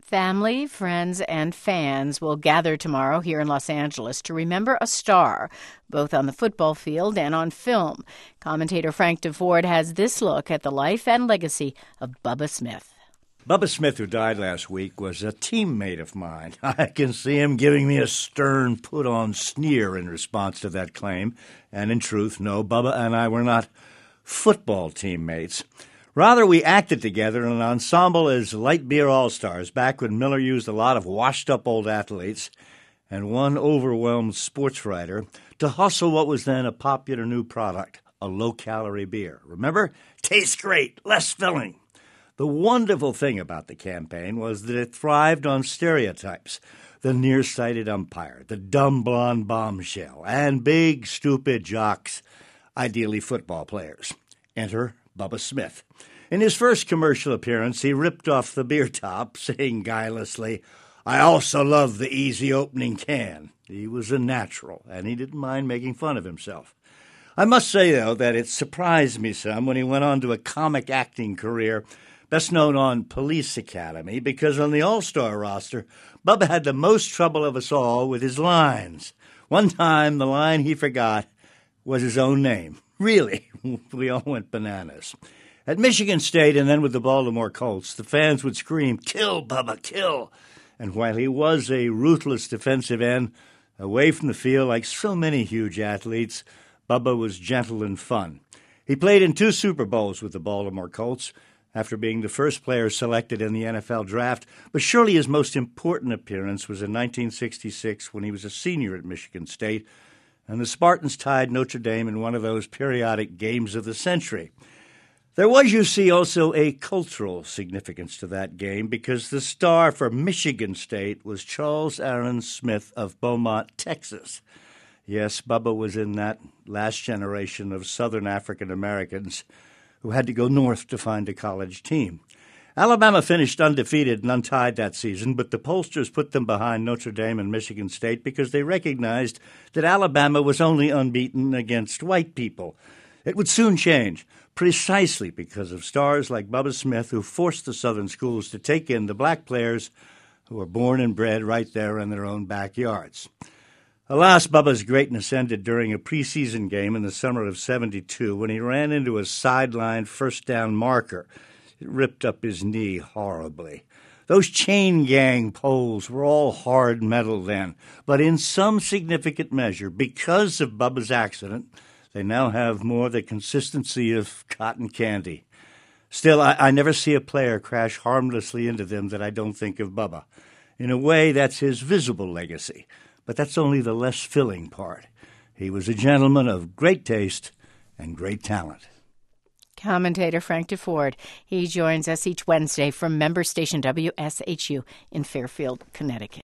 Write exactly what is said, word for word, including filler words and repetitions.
Family, friends, and fans will gather tomorrow here in Los Angeles to remember a star, both on the football field and on film. Commentator Frank Deford has this look at the life and legacy of Bubba Smith. Bubba Smith, who died last week, was a teammate of mine. I can see him giving me a stern, put-on sneer in response to that claim. And in truth, no, Bubba and I were not football teammates. Rather, we acted together in an ensemble as light beer all-stars back when Miller used a lot of washed-up old athletes and one overwhelmed sports writer to hustle what was then a popular new product, a low-calorie beer. Remember? Tastes great, less filling. The wonderful thing about the campaign was that it thrived on stereotypes. The nearsighted umpire, the dumb blonde bombshell, and big, stupid jocks, ideally football players. Enter Bubba Smith. In his first commercial appearance, he ripped off the beer top, saying guilelessly, "I also love the easy opening can." He was a natural, and he didn't mind making fun of himself. I must say, though, that it surprised me some when he went on to a comic acting career, best known on Police Academy, because on the All-Star roster, Bubba had the most trouble of us all with his lines. One time, the line he forgot was his own name. Really, we all went bananas. At Michigan State and then with the Baltimore Colts, the fans would scream, "Kill, Bubba, kill!" And while he was a ruthless defensive end, away from the field like so many huge athletes, Bubba was gentle and fun. He played in two Super Bowls with the Baltimore Colts after being the first player selected in the N F L draft, but surely his most important appearance was in nineteen sixty-six when he was a senior at Michigan State, and the Spartans tied Notre Dame in one of those periodic games of the century. There was, you see, also a cultural significance to that game because the star for Michigan State was Charles Aaron Smith of Beaumont, Texas. Yes, Bubba was in that last generation of Southern African Americans who had to go north to find a college team. Alabama finished undefeated and untied that season, but the pollsters put them behind Notre Dame and Michigan State because they recognized that Alabama was only unbeaten against white people. It would soon change, precisely because of stars like Bubba Smith who forced the Southern schools to take in the black players who were born and bred right there in their own backyards. Alas, Bubba's greatness ended during a preseason game in the summer of seventy-two when he ran into a sideline first down marker. It ripped up his knee horribly. Those chain gang poles were all hard metal then, but in some significant measure, because of Bubba's accident, they now have more the consistency of cotton candy. Still, I, I never see a player crash harmlessly into them that I don't think of Bubba. In a way, that's his visible legacy, but that's only the less filling part. He was a gentleman of great taste and great talent. Commentator Frank Deford. He joins us each Wednesday from member station W S H U in Fairfield, Connecticut.